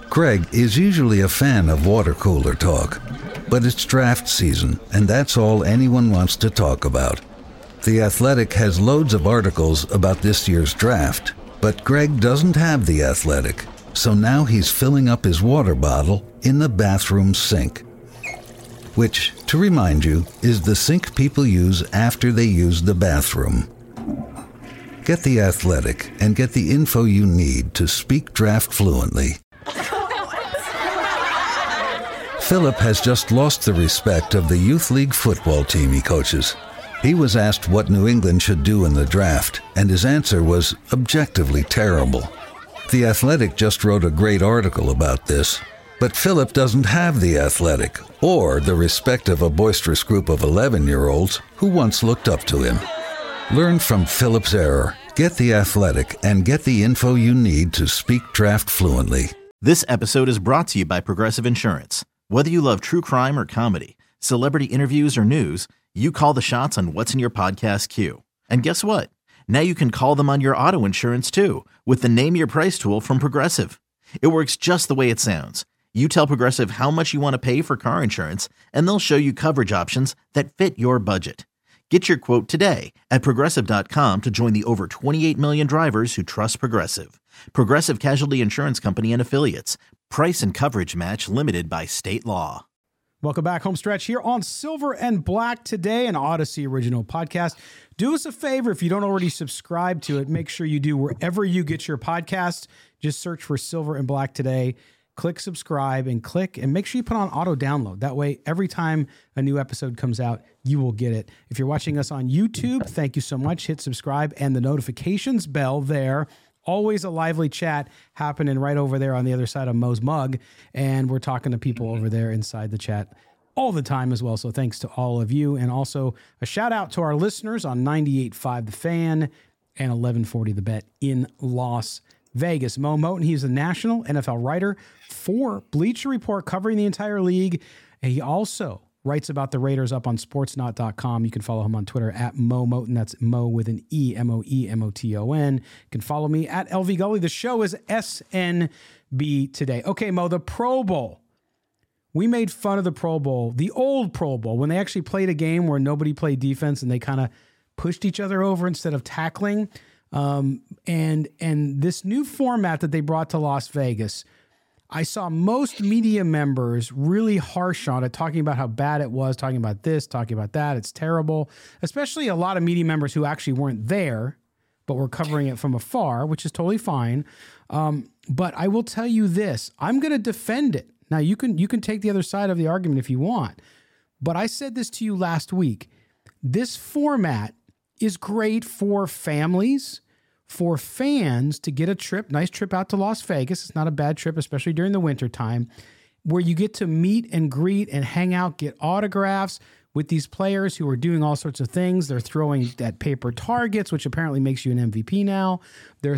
Greg is usually a fan of water cooler talk, but it's draft season, and that's all anyone wants to talk about. The Athletic has loads of articles about this year's draft, but Greg doesn't have The Athletic, so now he's filling up his water bottle in the bathroom sink. Which, to remind you, is the sink people use after they use the bathroom. Get The Athletic and get the info you need to speak draft fluently. Philip has just lost the respect of the youth league football team he coaches. He was asked what New England should do in the draft, and his answer was objectively terrible. The Athletic just wrote a great article about this, but Philip doesn't have The Athletic or the respect of a boisterous group of 11-year-olds who once looked up to him. Learn from Philip's error, get The Athletic, and get the info you need to speak draft fluently. This episode is brought to you by Progressive Insurance. Whether you love true crime or comedy, celebrity interviews or news, you call the shots on what's in your podcast queue. And guess what? Now you can call them on your auto insurance too with the Name Your Price tool from Progressive. It works just the way it sounds. You tell Progressive how much you want to pay for car insurance, and they'll show you coverage options that fit your budget. Get your quote today at Progressive.com to join the over 28 million drivers who trust Progressive. Progressive Casualty Insurance Company and Affiliates. Price and coverage match limited by state law. Welcome back, Homestretch, here on Silver and Black Today, an Odyssey original podcast. Do us a favor, if you don't already subscribe to it, make sure you do wherever you get your podcast. Just search for Silver and Black Today. Click subscribe and make sure you put on auto download. That way, every time a new episode comes out, you will get it. If you're watching us on YouTube, thank you so much. Hit subscribe and the notifications bell there. Always a lively chat happening right over there on the other side of Mo's mug. And we're talking to people over there inside the chat all the time as well. So thanks to all of you. And also a shout out to our listeners on 98.5 The Fan and 1140 The Bet in Las Vegas. Mo Moton, he's a national NFL writer for Bleacher Report covering the entire league. And he also writes about the Raiders up on sportsnaut.com. You can follow him on Twitter at Mo Moton. That's Mo with an E, Moemoton. You can follow me at LV Gully. The show is SNB Today. Okay, Mo, the Pro Bowl. We made fun of the Pro Bowl, the old Pro Bowl, when they actually played a game where nobody played defense and they kind of pushed each other over instead of tackling. And this new format that they brought to Las Vegas, I saw most media members really harsh on it, talking about how bad it was, talking about this, talking about that. It's terrible, especially a lot of media members who actually weren't there, but were covering it from afar, which is totally fine. But I will tell you this, I'm going to defend it. Now, you can take the other side of the argument if you want, but I said this to you last week. This format is great for families, for fans to get a nice trip out to Las Vegas. It's not a bad trip, especially during the winter time, where you get to meet and greet and hang out, get autographs with these players who are doing all sorts of things. They're throwing at paper targets, which apparently makes you an MVP now. They're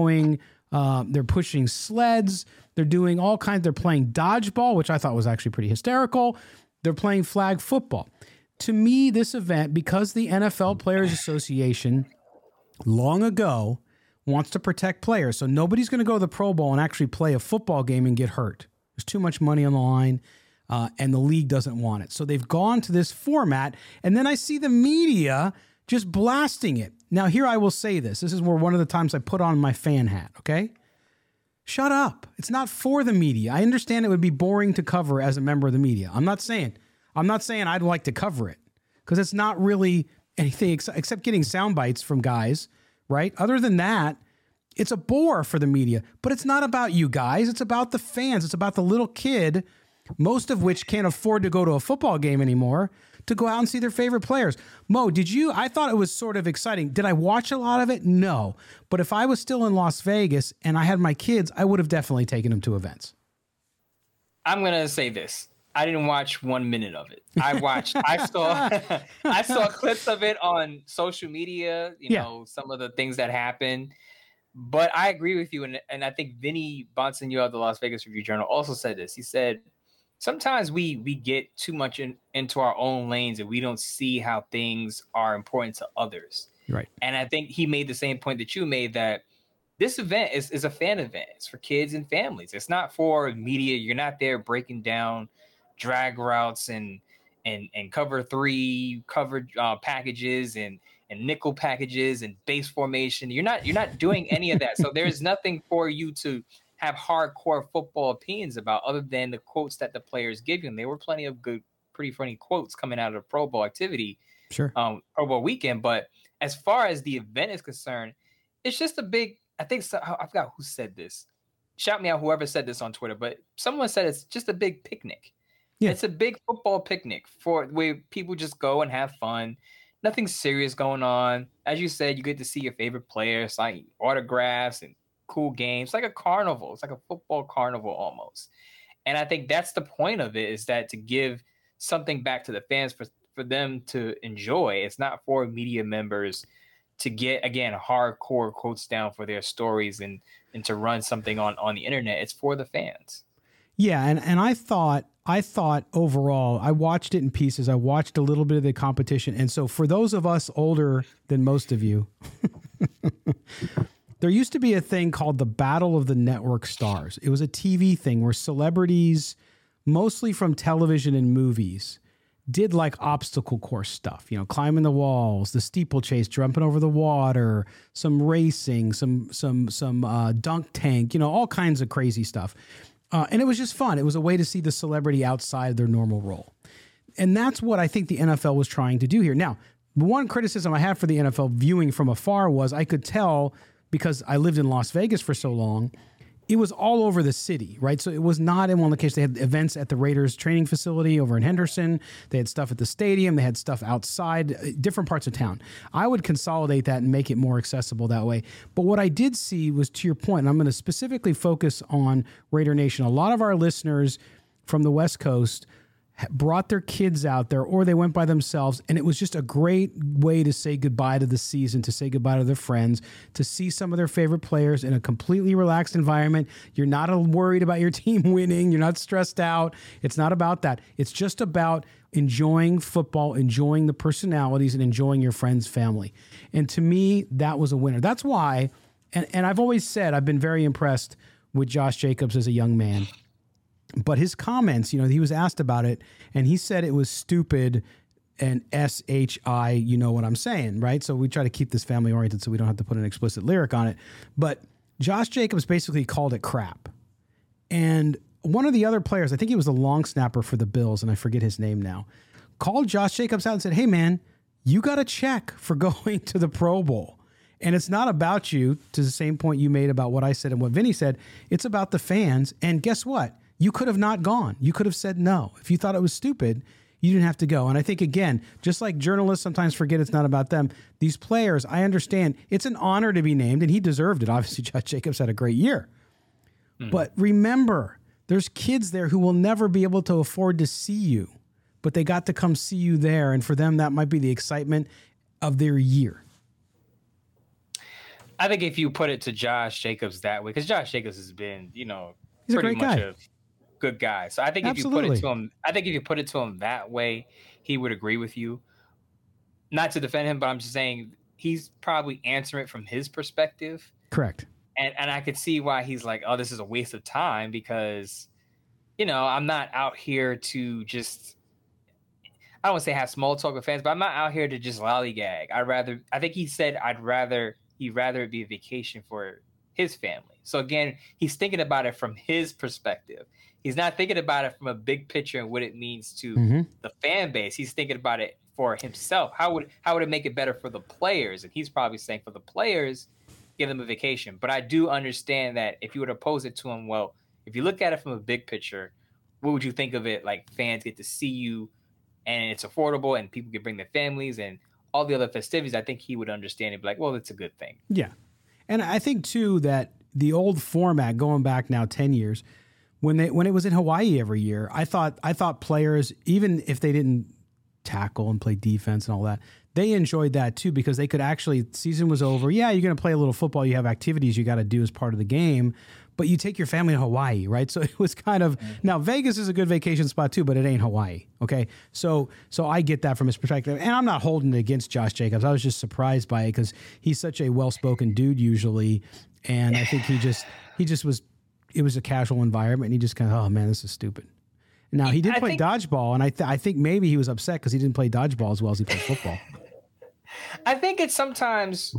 they're pushing sleds. They're doing all kinds. They're playing dodgeball, which I thought was actually pretty hysterical. They're playing flag football. To me, this event, because the NFL Players Association long ago wants to protect players. So nobody's going to go to the Pro Bowl and actually play a football game and get hurt. There's too much money on the line, and the league doesn't want it. So they've gone to this format, and then I see the media just blasting it. Now, here I will say this. This is where one of the times I put on my fan hat, okay? Shut up. It's not for the media. I understand it would be boring to cover as a member of the media. I'm not saying I'd like to cover it, because it's not really anything except getting sound bites from guys, right? Other than that, it's a bore for the media. But it's not about you guys. It's about the fans. It's about the little kid, most of which can't afford to go to a football game anymore, to go out and see their favorite players. Mo, I thought it was sort of exciting. Did I watch a lot of it? No. But if I was still in Las Vegas and I had my kids, I would have definitely taken them to events. I'm going to say this. I didn't watch 1 minute of it. I saw clips of it on social media, you know, some of the things that happened. But I agree with you. And I think Vinny Bonsignore of the Las Vegas Review-Journal also said this. He said, sometimes we get too much into our own lanes and we don't see how things are important to others. Right. And I think he made the same point that you made, that this event is a fan event. It's for kids and families. It's not for media. You're not there breaking down drag routes and cover three cover packages and nickel packages and base formation. You're not doing any of that. So there's nothing for you to have hardcore football opinions about other than the quotes that the players give you. And there were plenty of good, pretty funny quotes coming out of the Pro Bowl activity, Pro Bowl weekend. But as far as the event is concerned, it's just a big, I forgot who said this. Shout me out whoever said this on Twitter, but someone said it's just a big picnic. Yeah. It's a big football picnic for where people just go and have fun. Nothing serious going on. As you said, you get to see your favorite players, like autographs and cool games, like a carnival. It's like a football carnival almost. And I think that's the point of it, is that to give something back to the fans for them to enjoy. It's not for media members to get, again, hardcore quotes down for their stories and to run something on the internet. It's for the fans. Yeah, and I thought overall, I watched it in pieces. I watched a little bit of the competition. And so for those of us older than most of you, there used to be a thing called the Battle of the Network Stars. It was a TV thing where celebrities, mostly from television and movies, did like obstacle course stuff, climbing the walls, the steeplechase, jumping over the water, some racing, some dunk tank, all kinds of crazy stuff. And it was just fun. It was a way to see the celebrity outside their normal role. And that's what I think the NFL was trying to do here. Now, one criticism I had for the NFL viewing from afar was I could tell, because I lived in Las Vegas for so long, it was all over the city, right? So it was not in one location. They had events at the Raiders training facility over in Henderson. They had stuff at the stadium. They had stuff outside, different parts of town. I would consolidate that and make it more accessible that way. But what I did see was, to your point, and I'm going to specifically focus on Raider Nation. A lot of our listeners from the West Coast brought their kids out there, or they went by themselves, and it was just a great way to say goodbye to the season, to say goodbye to their friends, to see some of their favorite players in a completely relaxed environment. You're not worried about your team winning. You're not stressed out. It's not about that. It's just about enjoying football, enjoying the personalities, and enjoying your friends' family. And to me, that was a winner. That's why, and I've always said I've been very impressed with Josh Jacobs as a young man. But his comments, he was asked about it, and he said it was stupid and S-H-I, you know what I'm saying, right? So we try to keep this family oriented so we don't have to put an explicit lyric on it. But Josh Jacobs basically called it crap. And one of the other players, I think he was the long snapper for the Bills, and I forget his name now, called Josh Jacobs out and said, hey, man, you got a check for going to the Pro Bowl. And it's not about you, to the same point you made about what I said and what Vinny said. It's about the fans. And guess what? You could have not gone. You could have said no. If you thought it was stupid, you didn't have to go. And I think, again, just like journalists sometimes forget it's not about them, these players, I understand, it's an honor to be named, and he deserved it. Obviously, Josh Jacobs had a great year. But remember, there's kids there who will never be able to afford to see you, but they got to come see you there, and for them, that might be the excitement of their year. I think if you put it to Josh Jacobs that way, because Josh Jacobs has been, he's pretty a great much guy. Good guy. So I think if you put it to him that way, he would agree with you. Not to defend him, but I'm just saying he's probably answering it from his perspective. Correct. And I could see why he's like, oh, this is a waste of time, because, I'm not out here to just, I don't want to say have small talk with fans, but I'm not out here to just lollygag. I think he said he'd rather it be a vacation for his family. So again, he's thinking about it from his perspective. He's not thinking about it from a big picture and what it means to the fan base. He's thinking about it for himself. How would it make it better for the players? And he's probably saying for the players, give them a vacation. But I do understand that if you were to pose it to him, well, if you look at it from a big picture, what would you think of it? Like, fans get to see you and it's affordable and people can bring their families and all the other festivities. I think he would understand it, be like, well, it's a good thing. Yeah. And I think too that the old format, going back now 10 years, when it was in Hawaii every year, I thought players, even if they didn't tackle and play defense and all that, they enjoyed that too, because they could actually, season was over. Yeah, you're going to play a little football. You have activities you got to do as part of the game, but you take your family to Hawaii, right? So it was kind of, now Vegas is a good vacation spot too, but it ain't Hawaii. Okay. So I get that from his perspective, and I'm not holding it against Josh Jacobs. I was just surprised by it because he's such a well-spoken dude usually. And I think he just was, it was a casual environment, and he just kind of, oh man, this is stupid. Now he did play dodgeball, and I think maybe he was upset because he didn't play dodgeball as well as he played football. I think it's sometimes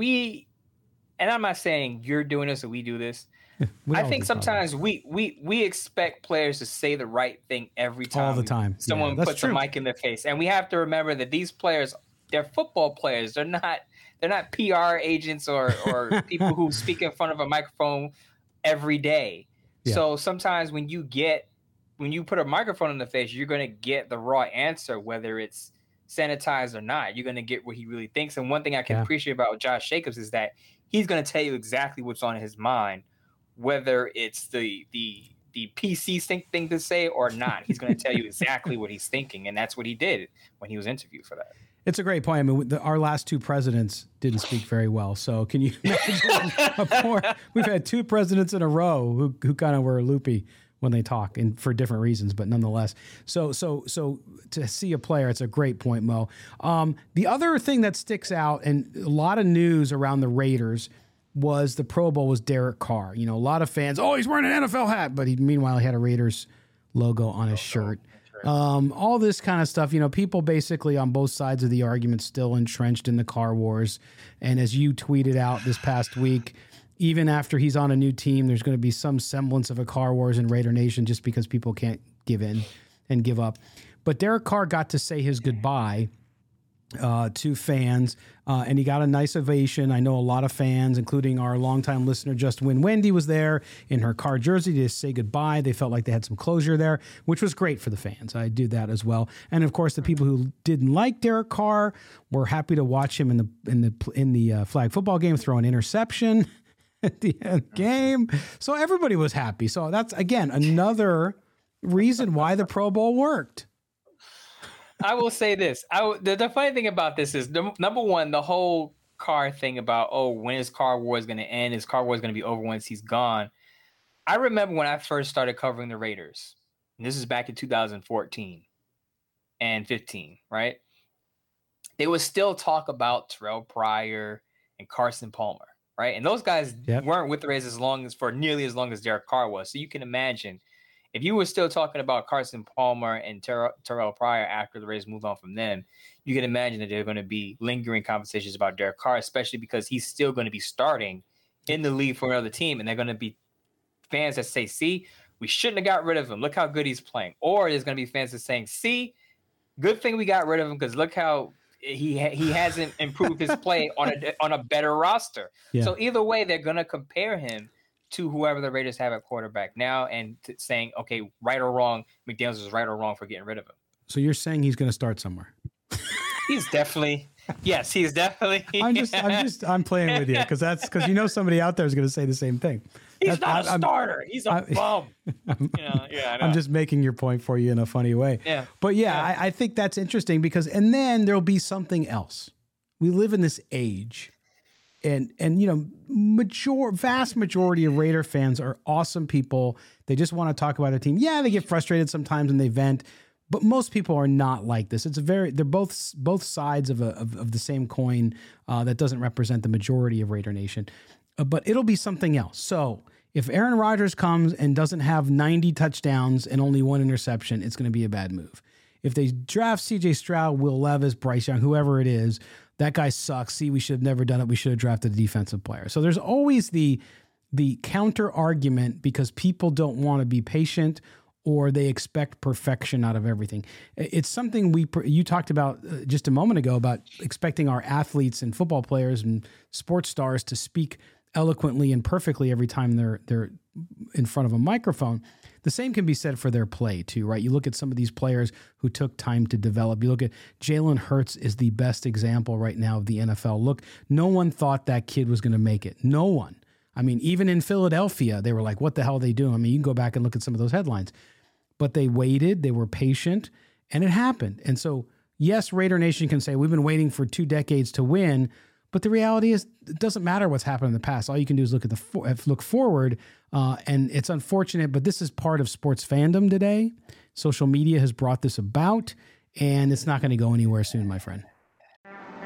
and I'm not saying you're doing this or we do this. I think sometimes we expect players to say the right thing every time. All the time. Someone puts a mic in their face. And we have to remember that these players, they're football players. They're not PR agents or people who speak in front of a microphone every day. Yeah. So sometimes when you put a microphone in the face, you're going to get the raw answer, whether it's sanitized or not. You're going to get what he really thinks. And one thing I can appreciate about Josh Jacobs is that he's going to tell you exactly what's on his mind, whether it's the PC thing to say or not. He's going to tell you exactly what he's thinking, and that's what he did when he was interviewed for that. It's a great point. I mean, our last two presidents didn't speak very well. So can you imagine? We've had two presidents in a row who kind of were loopy when they talk, and for different reasons, but nonetheless. So to see a player, it's a great point, Mo. The other thing that sticks out, and a lot of news around the Raiders, was the Pro Bowl was Derek Carr. You know, a lot of fans, oh, he's wearing an NFL hat, but meanwhile he had a Raiders logo on his shirt. All this kind of stuff, you know, people basically on both sides of the argument still entrenched in the Carr wars. And as you tweeted out this past week, even after he's on a new team, there's going to be some semblance of a Carr wars in Raider Nation just because people can't give in and give up. But Derek Carr got to say his goodbye to fans, and he got a nice ovation. I know a lot of fans, including our longtime listener, Just Win Wendy, was there in her Carr jersey to say goodbye. They felt like they had some closure there, which was great for the fans. I do that as well. And of course, the people who didn't like Derek Carr were happy to watch him in the flag football game throw an interception at the end of the game. So everybody was happy. So that's, again, another reason why the Pro Bowl worked. I will say this. The funny thing about this is, number one, the whole Carr thing about, when is Carr Wars going to end? Is Carr Wars going to be over once he's gone? I remember when I first started covering the Raiders. And this is back in 2014 and 15, right? There was still talk about Terrell Pryor and Carson Palmer, right? And those guys weren't with the Raiders for nearly as long as Derek Carr was. So you can imagine, if you were still talking about Carson Palmer and Terrell Pryor after the Raiders moved on from them, you can imagine that there are going to be lingering conversations about Derek Carr, especially because he's still going to be starting in the league for another team. And they're going to be fans that say, see, we shouldn't have got rid of him. Look how good he's playing. Or there's going to be fans that saying, see, good thing we got rid of him because look how he hasn't improved his play on a better roster. Yeah. So either way, they're going to compare him to whoever the Raiders have at quarterback now, and saying, okay, right or wrong, McDaniels is right or wrong for getting rid of him. So you're saying he's going to start somewhere? He's definitely. I'm playing with you because you know somebody out there is going to say the same thing. He's not a starter. He's a bum. I know. I'm just making your point for you in a funny way. Yeah. But I think that's interesting because, and then there'll be something else. We live in this age. And you know, vast majority of Raider fans are awesome people. They just want to talk about their team. Yeah, they get frustrated sometimes and they vent, but most people are not like this. They're both sides of the same coin that doesn't represent the majority of Raider Nation. But it'll be something else. So if Aaron Rodgers comes and doesn't have 90 touchdowns and only one interception, it's going to be a bad move. If they draft C.J. Stroud, Will Levis, Bryce Young, whoever it is, that guy sucks. See, we should have never done it. We should have drafted a defensive player. So there's always the counter argument because people don't want to be patient or they expect perfection out of everything. It's something you talked about just a moment ago about expecting our athletes and football players and sports stars to speak eloquently and perfectly every time they're in front of a microphone. The same can be said for their play too, right? You look at some of these players who took time to develop. You look at Jalen Hurts is the best example right now of the NFL. Look, no one thought that kid was going to make it. No one. I mean, even in Philadelphia, they were like, what the hell are they doing? I mean, you can go back and look at some of those headlines. But they waited, they were patient, and it happened. And so, yes, Raider Nation can say, we've been waiting for 2 decades to win, but the reality is it doesn't matter what's happened in the past. All you can do is look forward, and it's unfortunate, but this is part of sports fandom today. Social media has brought this about, and it's not going to go anywhere soon, my friend.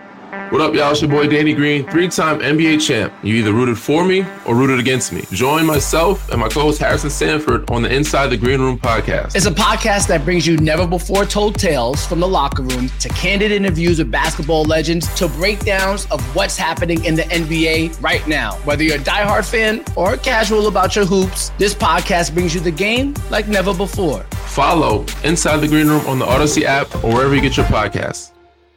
What up, y'all? It's your boy Danny Green, 3-time NBA champ. You either rooted for me or rooted against me. Join myself and my co-host Harrison Sanford on the Inside the Green Room podcast. It's a podcast that brings you never-before-told tales from the locker room to candid interviews with basketball legends to breakdowns of what's happening in the NBA right now. Whether you're a diehard fan or casual about your hoops, this podcast brings you the game like never before. Follow Inside the Green Room on the Odyssey app or wherever you get your podcasts.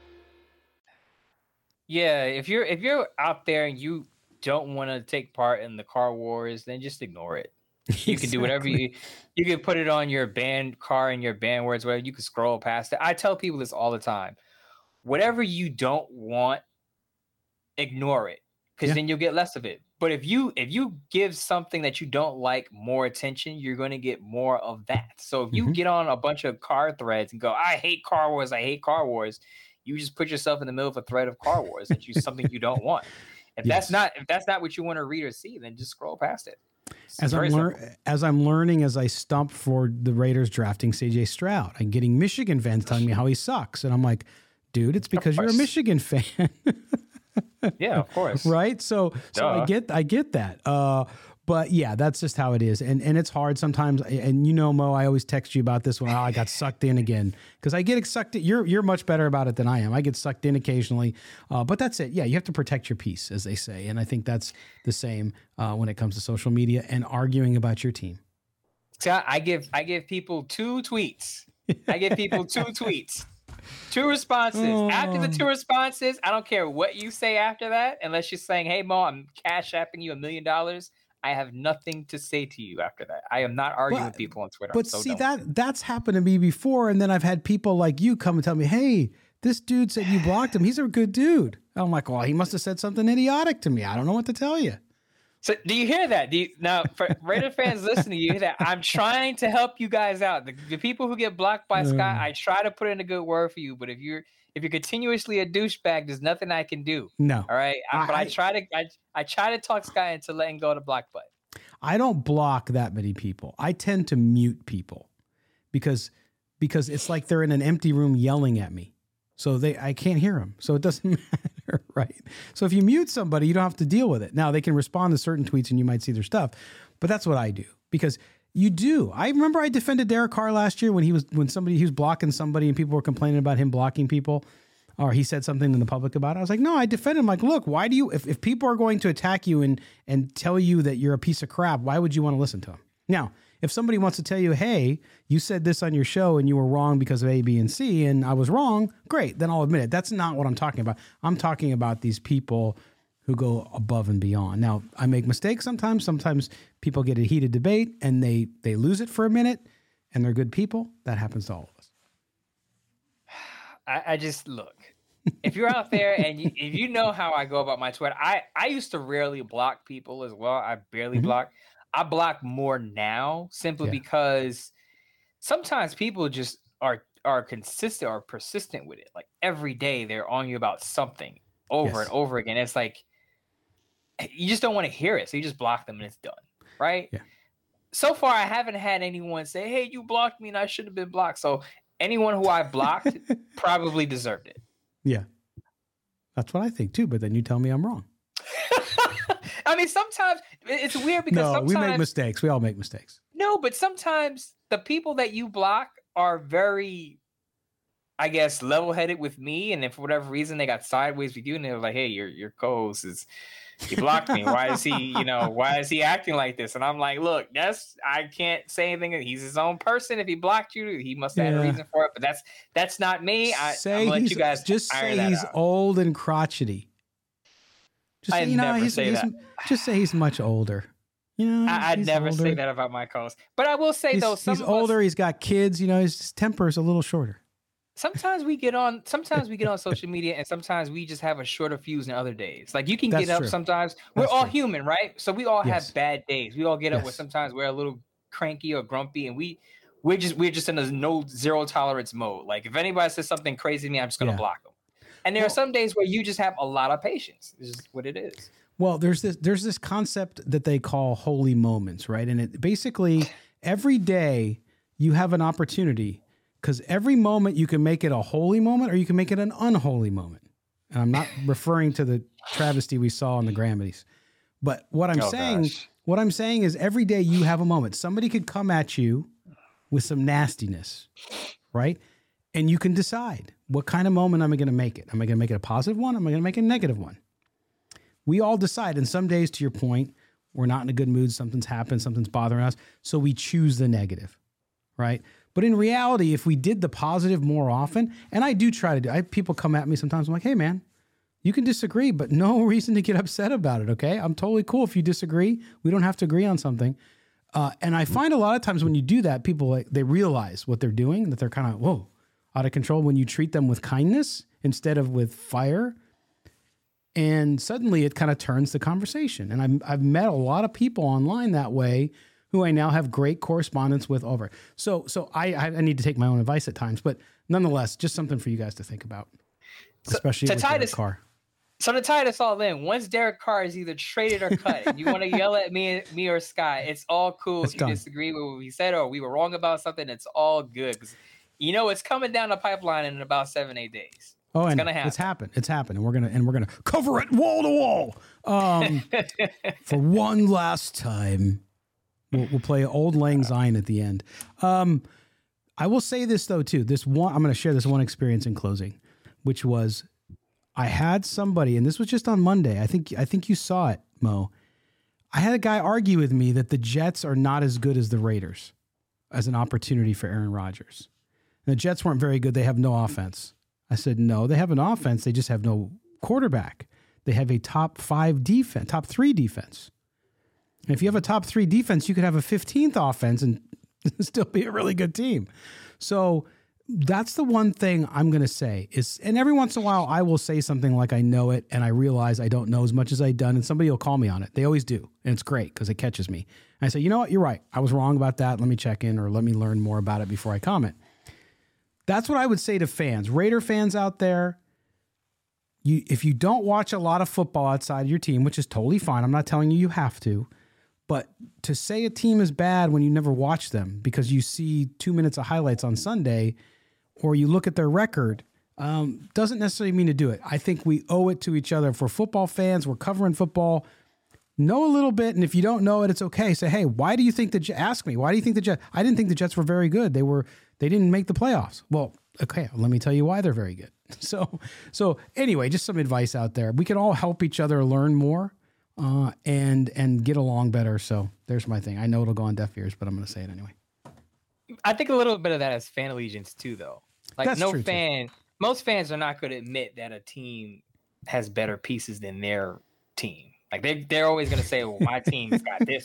Yeah, if you're out there and you don't want to take part in the car wars, then just ignore it. You can do whatever you can put it on your banned car and your banned words, where you can scroll past it. I tell people this all the time. Whatever you don't want, ignore it, because then you'll get less of it. But if you give something that you don't like more attention, you're going to get more of that. So if you get on a bunch of car threads and go, I hate car wars, you just put yourself in the middle of a thread of car wars. That's something you don't want. If that's not what you want to read or see, then just scroll past it. As I'm learning, as I stump for the Raiders drafting CJ Stroud, I'm getting Michigan fans telling me how he sucks, and I'm like, dude, it's because you're a Michigan fan. Yeah, of course. Right. So I get that. But yeah, that's just how it is. And it's hard sometimes. And Mo, I always text you about this when I got sucked in again, because I get sucked in. You're much better about it than I am. I get sucked in occasionally. But that's it. Yeah, you have to protect your peace, as they say. And I think that's the same when it comes to social media and arguing about your team. So I give people 2 tweets. I give people 2 tweets. 2 responses. After the 2 responses, I don't care what you say after that, unless you're saying, hey, Mo, I'm cash apping you $1 million. I have nothing to say to you after that. I am not arguing with people on Twitter. But see, that's happened to me before. And then I've had people like you come and tell me, hey, this dude said you blocked him. He's a good dude. I'm like, well, he must have said something idiotic to me. I don't know what to tell you. So do you hear that? Now, for Raider fans listening, you hear that? I'm trying to help you guys out. The people who get blocked by Scott, I try to put in a good word for you. But if you're continuously a douchebag, there's nothing I can do. No. All right. I try to talk Scott into letting go of the block button. I don't block that many people. I tend to mute people because it's like they're in an empty room yelling at me. So I can't hear them. So it doesn't matter, right? So if you mute somebody, you don't have to deal with it. Now they can respond to certain tweets and you might see their stuff, but that's what I do, because you do. I remember I defended Derek Carr last year when he was blocking somebody and people were complaining about him blocking people, or he said something in the public about it. I was like, no, I defended him. Like, look, why do you, if people are going to attack you and tell you that you're a piece of crap, why would you want to listen to them? Now, if somebody wants to tell you, hey, you said this on your show and you were wrong because of A, B, and C, and I was wrong, great, then I'll admit it. That's not what I'm talking about. I'm talking about these people who go above and beyond. Now, I make mistakes sometimes. Sometimes people get a heated debate and they lose it for a minute and they're good people. That happens to all of us. I just look. If you're out there and if you know how I go about my Twitter, I used to rarely block people as well. I barely block. I block more now simply because sometimes people just are consistent or persistent with it. Like every day they're on you about something over and over again. It's like you just don't want to hear it. So you just block them and it's done. Right? Yeah. So far, I haven't had anyone say, hey, you blocked me and I should have been blocked. So anyone who I blocked probably deserved it. Yeah. That's what I think too. But then you tell me I'm wrong. I mean, sometimes it's weird because sometimes we make mistakes. We all make mistakes. No, but sometimes the people that you block are very, I guess, level-headed with me. And if for whatever reason they got sideways with you and they were like, hey, your co-host he blocked me. Why is he acting like this? And I'm like, look, I can't say anything. He's his own person. If he blocked you, he must have had a reason for it. But that's not me. I'm gonna let you guys just say he's old and crotchety. Just say, just say he's much older. I'd never say that about my co-host. But I will say though, he's older. He's got kids. His temper is a little shorter. Sometimes we get on social media and sometimes we just have a shorter fuse than other days. Like you can get up sometimes. We're all human, right? So we all have bad days. We all get up where sometimes we're a little cranky or grumpy and we're just in a zero tolerance mode. Like if anybody says something crazy to me, I'm just gonna block them. And there are some days where you just have a lot of patience. This is what it is. Well, there's this concept that they call holy moments, right? And it basically every day you have an opportunity, because every moment you can make it a holy moment or you can make it an unholy moment. And I'm not referring to the travesty we saw on the Grammys. But what I'm saying is every day you have a moment. Somebody could come at you with some nastiness, right? And you can decide, what kind of moment am I going to make it? Am I going to make it a positive one? Am I going to make it a negative one? We all decide. And some days, to your point, we're not in a good mood. Something's happened. Something's bothering us. So we choose the negative, right? But in reality, if we did the positive more often, and I do try to do, people come at me sometimes. I'm like, hey, man, you can disagree, but no reason to get upset about it, okay? I'm totally cool if you disagree. We don't have to agree on something. And I find a lot of times when you do that, people, they realize what they're doing, that they're kind of, whoa, out of control when you treat them with kindness instead of with fire. And suddenly it kind of turns the conversation. And I've met a lot of people online that way who I now have great correspondence with over. So I need to take my own advice at times, but nonetheless, just something for you guys to think about, especially with Derek Carr. So to tie this all in, once Derek Carr is either traded or cut, and you want to yell at me or Sky, it's all cool. If you disagree with what we said or we were wrong about something, it's all good. Because it's coming down the pipeline in about 7-8 days. Oh, it's gonna happen. It's happened, and we're gonna cover it wall to wall. For one last time, we'll play Old Lang Syne at the end. I will say this though too. I'm gonna share this one experience in closing, which was I had somebody, and this was just on Monday. I think you saw it, Mo. I had a guy argue with me that the Jets are not as good as the Raiders as an opportunity for Aaron Rodgers. And the Jets weren't very good. They have no offense. I said, no, they have an offense. They just have no quarterback. They have a top 3 defense. And if you have a top 3 defense, you could have a 15th offense and still be a really good team. So that's the one thing I'm going to say is, and every once in a while I will say something like I know it and I realize I don't know as much as I've done, and somebody will call me on it. They always do. And it's great because it catches me. And I say, you know what? You're right. I was wrong about that. Let me check in or let me learn more about it before I comment. That's what I would say to fans, Raider fans out there. If you don't watch a lot of football outside of your team, which is totally fine. I'm not telling you have to, but to say a team is bad when you never watch them because you see 2 minutes of highlights on Sunday or you look at their record, doesn't necessarily mean to do it. I think we owe it to each other. If we're football fans, we're covering football, know a little bit. And if you don't know it, it's okay. Say, hey, why do you think ask me, why do you think the Jets? I didn't think the Jets were very good. They didn't make the playoffs. Well, okay, let me tell you why they're very good. So anyway, just some advice out there. We can all help each other learn more and get along better. So there's my thing. I know it'll go on deaf ears, but I'm going to say it anyway. I think a little bit of that is fan allegiance too, though. Like That's true too. Most fans are not going to admit that a team has better pieces than their team. Like they're always going to say, well, my team's got this.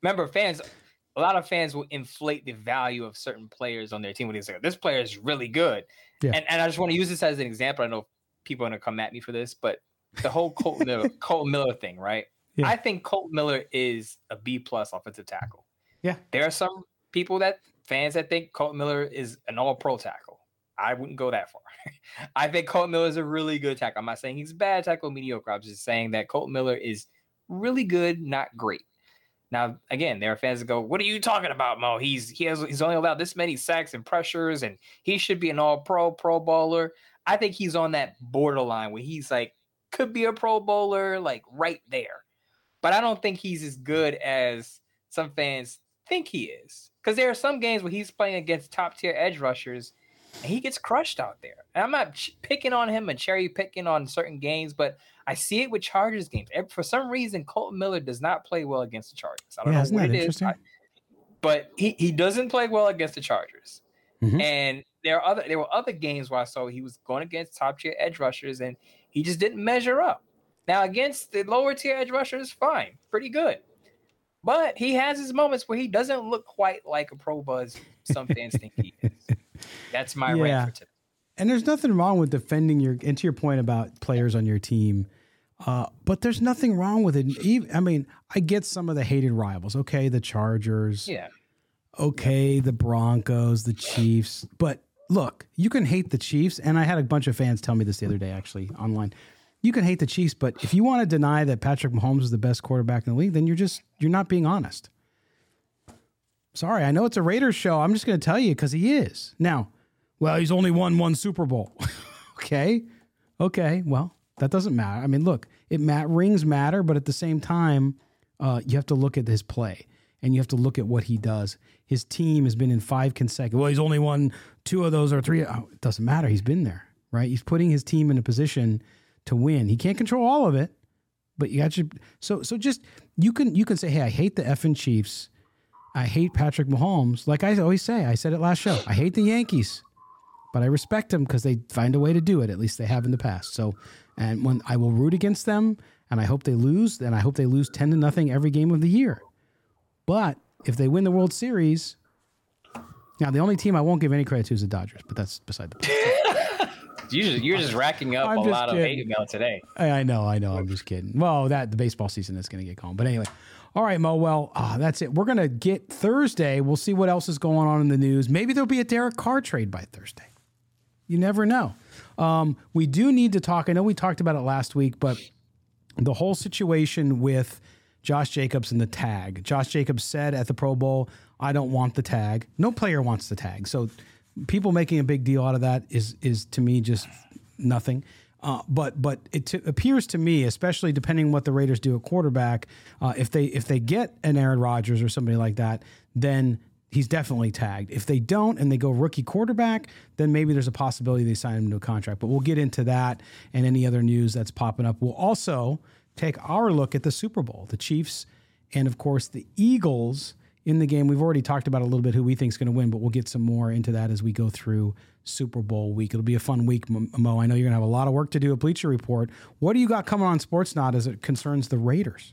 A lot of fans will inflate the value of certain players on their team when they say, this player is really good. Yeah. And I just want to use this as an example. I know people are going to come at me for this, but the whole Colton Miller thing, right? Yeah. I think Colton Miller is a B+ offensive tackle. Yeah. There are some fans that think Colton Miller is an all-pro tackle. I wouldn't go that far. I think Colton Miller is a really good tackle. I'm not saying he's bad tackle, mediocre. I'm just saying that Colton Miller is really good, not great. Now, again, there are fans that go, what are you talking about, Mo? He's only allowed this many sacks and pressures, and he should be an all-pro, pro bowler. I think he's on that borderline where he's like, could be a pro bowler, like right there. But I don't think he's as good as some fans think he is. Because there are some games where he's playing against top-tier edge rushers, and he gets crushed out there. And I'm not picking on him and cherry picking on certain games, but I see it with Chargers games. For some reason, Colton Miller does not play well against the Chargers. I don't know what it is, but he doesn't play well against the Chargers. Mm-hmm. And there were other games where I saw he was going against top tier edge rushers, and he just didn't measure up. Now against the lower tier edge rushers, fine, pretty good. But he has his moments where he doesn't look quite like a pro buzz some fans think he is. That's my rant for today. And there's nothing wrong with defending to your point about players on your team. But there's nothing wrong with it. I mean, I get some of the hated rivals. Okay, the Chargers. Yeah. Okay, the Broncos, the Chiefs. But look, you can hate the Chiefs. And I had a bunch of fans tell me this the other day, actually, online. You can hate the Chiefs, but if you want to deny that Patrick Mahomes is the best quarterback in the league, then you're not being honest. Sorry, I know it's a Raiders show. I'm just going to tell you because he is. Now, well, he's only won one Super Bowl. Okay. Well, That doesn't matter. I mean, look, rings matter, but at the same time, you have to look at his play and you have to look at what he does. His team has been in 5 consecutive. Well, he's only won 2 of those or 3. Oh, it doesn't matter. He's been there, right? He's putting his team in a position to win. He can't control all of it, but you got your. So just you can say, hey, I hate the effing Chiefs. I hate Patrick Mahomes. Like I always say, I said it last show. I hate the Yankees, but I respect them because they find a way to do it. At least they have in the past. So, and when I will root against them, and I hope they lose, then I hope they lose 10-0 every game of the year. But if they win the World Series, now the only team I won't give any credit to is the Dodgers, but that's beside the point. You're just racking up a lot of hate mail today. I know. I'm just kidding. Well, the baseball season is going to get going. But anyway, all right, Mo. Well, that's it. We're going to get Thursday. We'll see what else is going on in the news. Maybe there'll be a Derek Carr trade by Thursday. You never know. We do need to talk. I know we talked about it last week, but the whole situation with Josh Jacobs and the tag. Josh Jacobs said at the Pro Bowl, I don't want the tag. No player wants the tag. So people making a big deal out of that is to me just nothing. But it appears to me, especially depending what the Raiders do at quarterback, if they get an Aaron Rodgers or somebody like that, then he's definitely tagged. If they don't and they go rookie quarterback, then maybe there's a possibility they sign him to a contract. But we'll get into that and any other news that's popping up. We'll also take our look at the Super Bowl, the Chiefs, and of course the Eagles in the game. We've already talked about a little bit who we think is going to win, but we'll get some more into that as we go through Super Bowl week. It'll be a fun week, Mo. I know you're going to have a lot of work to do at Bleacher Report. What do you got coming on Sportsnaut as it concerns the Raiders?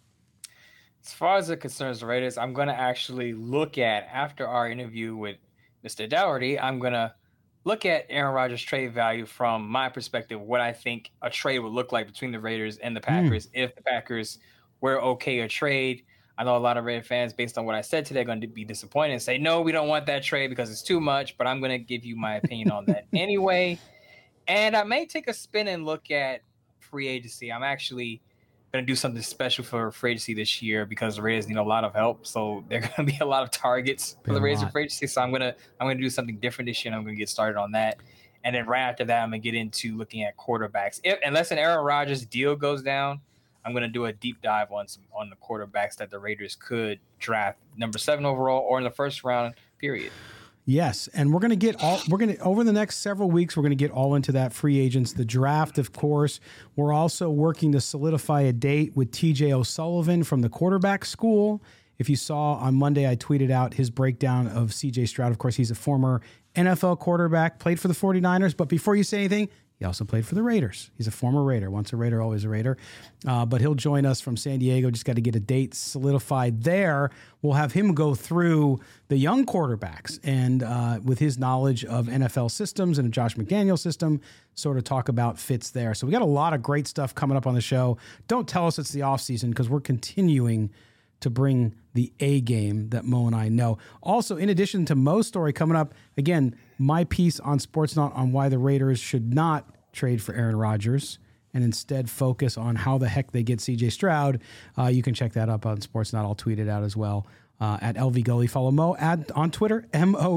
As far as it concerns the Raiders, I'm going to actually look at, after our interview with Mr. Dougherty, I'm going to look at Aaron Rodgers' trade value from my perspective, what I think a trade would look like between the Raiders and the Packers if the Packers were okay a trade. I know a lot of Raider fans, based on what I said today, are going to be disappointed and say, no, we don't want that trade because it's too much, but I'm going to give you my opinion on that anyway. And I may take a spin and look at free agency. I'm actually going to do something special for free agency this year because the Raiders need a lot of help. So there are going to be a lot of targets for the Raiders in free agency. So I'm going to do something different this year, and I'm going to get started on that. And then right after that, I'm going to get into looking at quarterbacks. Unless an Aaron Rodgers deal goes down, I'm going to do a deep dive on the quarterbacks that the Raiders could draft number 7 overall or in the first round period. Yes, and we're going to over the next several weeks, we're going to get all into that free agents, the draft, of course. We're also working to solidify a date with TJ O'Sullivan from the quarterback school. If you saw on Monday, I tweeted out his breakdown of CJ Stroud. Of course, he's a former NFL quarterback, played for the 49ers, but before you say anything, he also played for the Raiders. He's a former Raider. Once a Raider, always a Raider. But he'll join us from San Diego. Just got to get a date solidified there. We'll have him go through the young quarterbacks and with his knowledge of NFL systems and a Josh McDaniel system, sort of talk about fits there. So we got a lot of great stuff coming up on the show. Don't tell us it's the offseason because we're continuing to bring the A game that Mo and I know. Also, in addition to Mo's story coming up, again, my piece on Sportsnaut on why the Raiders should not trade for Aaron Rodgers and instead focus on how the heck they get CJ Stroud. You can check that up on Sportsnaut. I'll tweet it out as well at LV Gully. Follow Mo on Twitter,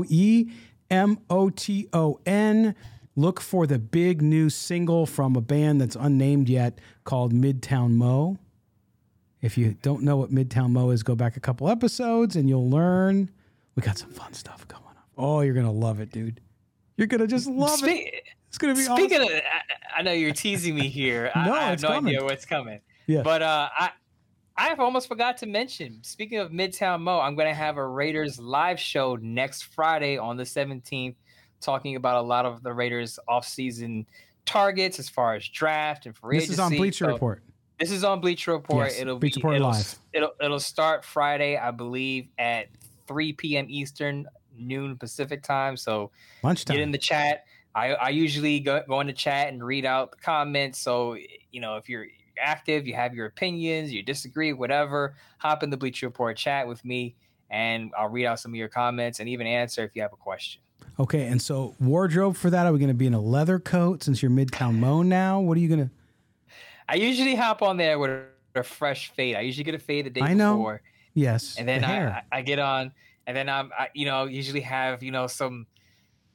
MoeMoton. Look for the big new single from a band that's unnamed yet called Midtown Mo. If you don't know what Midtown Mo is, go back a couple episodes and you'll learn. We got some fun stuff coming up. Oh, you're going to love it, dude. You're going to just love it. It's going to be awesome. Speaking of, I know you're teasing me here. No, I have no coming. idea what's coming. Yeah. But I've almost forgot to mention, speaking of Midtown Mo, I'm going to have a Raiders live show next Friday on the 17th, talking about a lot of the Raiders offseason targets as far as draft and free agency. This is on Bleacher Report. This is on Bleacher Report. Yes, It'll Bleacher be Report live. It'll start Friday, I believe, at 3 p.m. Eastern, noon Pacific time. So lunchtime. Get in the chat. I usually go in the chat and read out the comments. So, if you're active, you have your opinions, you disagree, whatever, hop in the Bleacher Report chat with me and I'll read out some of your comments and even answer if you have a question. Okay. And so wardrobe for that, are we going to be in a leather coat since you're Midtown Mo now? What are you going to? I usually hop on there with a fresh fade. I usually get a fade the day before. Yes. And then I get on, and then I usually have, some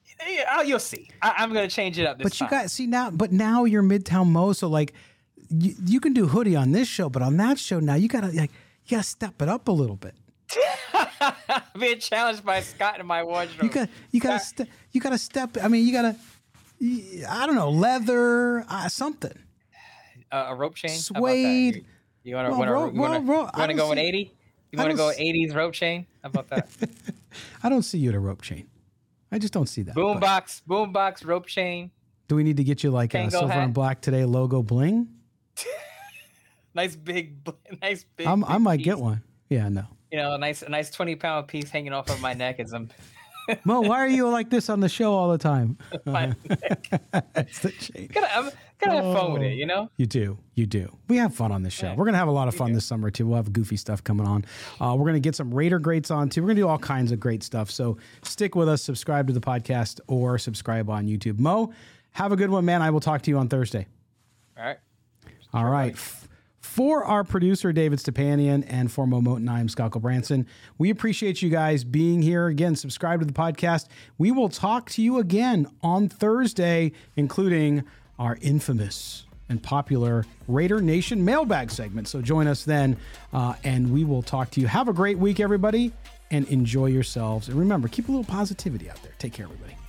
Yeah, you'll see. I'm gonna change it up this time. But you guys see now you're Midtown Mo, so like you can do hoodie on this show, but on that show now you gotta step it up a little bit. Being challenged by Scott in my wardrobe. You gotta step. I mean, I don't know, leather, something. A rope chain, suede. You want to go with 80? You want to go with 80s rope chain? How about that? I don't see you at a rope chain. I just don't see that. Boombox rope chain. Do we need to get you like a Silver and Black Today logo bling? nice big. I might get one. Yeah, no. You know, a nice 20-pound piece hanging off of my neck as I'm. Mo, why are you like this on the show all the time? That's the chain. I'm gonna have fun with it, you know? You do. We have fun on this show. We're going to have a lot of fun this summer, too. We'll have goofy stuff coming on. We're going to get some Raider greats on, too. We're going to do all kinds of great stuff. So stick with us, subscribe to the podcast, or subscribe on YouTube. Mo, have a good one, man. I will talk to you on Thursday. All right. For our producer, David Stepanian, and for Mo Moten, I'm Scott Branson. We appreciate you guys being here. Again, subscribe to the podcast. We will talk to you again on Thursday, including our infamous and popular Raider Nation mailbag segment. So join us then, and we will talk to you. Have a great week, everybody, and enjoy yourselves. And remember, keep a little positivity out there. Take care, everybody.